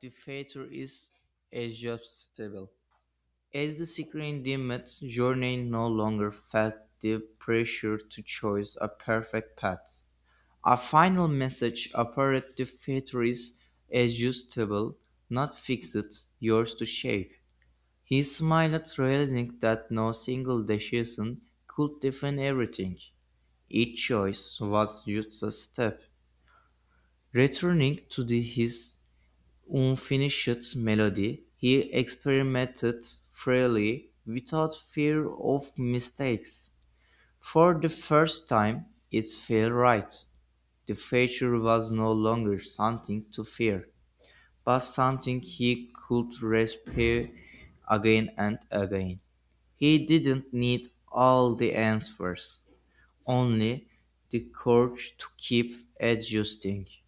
the future is adjustable. As the screen dimmed, Journey no longer felt the pressure to choose a perfect path. A final message appeared: the future is adjustable, not fixed, yours to shape. He smiled, realizing that no single decision could define everything. Each choice was just a step. Returning to his unfinished melody, he experimented freely without fear of mistakes. For the first time, it felt right. The future was no longer something to fear, but something he could respire again and again. He didn't need all the answers, only the courage to keep adjusting.